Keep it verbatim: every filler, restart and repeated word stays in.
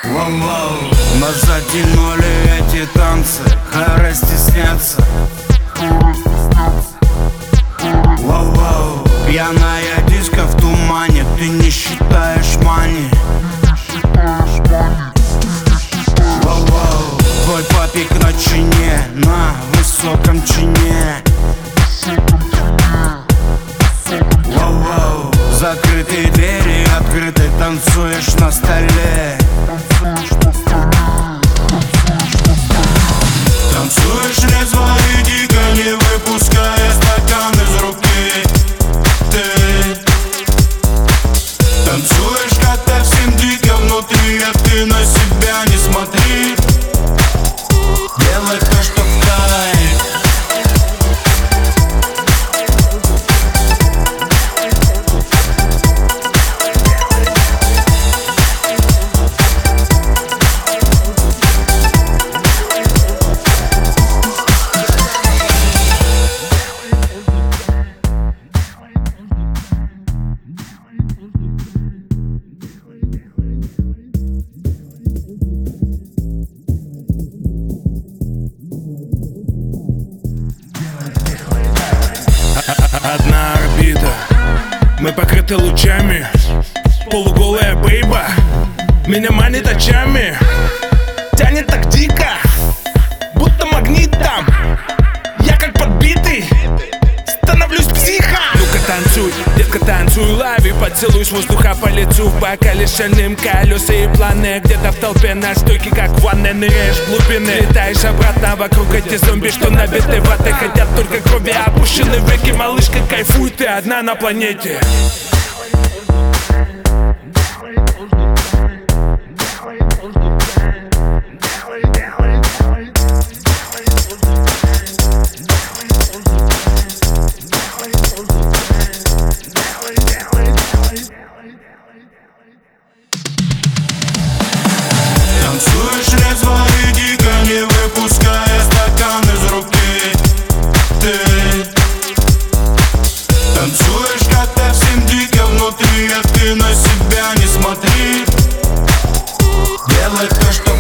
Воу-воу, нас затянули эти танцы, харе стесняться. Воу-воу, пьяная диско в тумане, ты не считаешь мани. Воу-воу, твой папик на чине, на высоком чине. Воу-воу, закрытые двери, открыты, танцуешь на столе. Танцуешь резво и дико, не выпуская стакан из руки. Ты танцуешь как-то всем дико внутри, а ты на себя не смотри. Делай то, что в кайф. Одна орбита, мы покрыты лучами. Полуголая бейба меня манит очами. Тянет так дико, будто магнитом. Я как подбитый, становлюсь психом. Ну-ка танцуй, детка, танцуй, лови поцелуй с воздуха по лицу. В бокале шальным колеса и планы. Где-то в толпе на стойке, как в ванной, ныряешь в глубины. Летаешь обратно вокруг эти зомби, что набиты ватой. Хотят только крови, опущены веки. Малышка, кайфуй, ты одна на планете. Танцуешь резво и дико, не выпуская стакан из руки. Ты танцуешь как-то всем дико внутри, а ты на себя не смотри. Делай то, что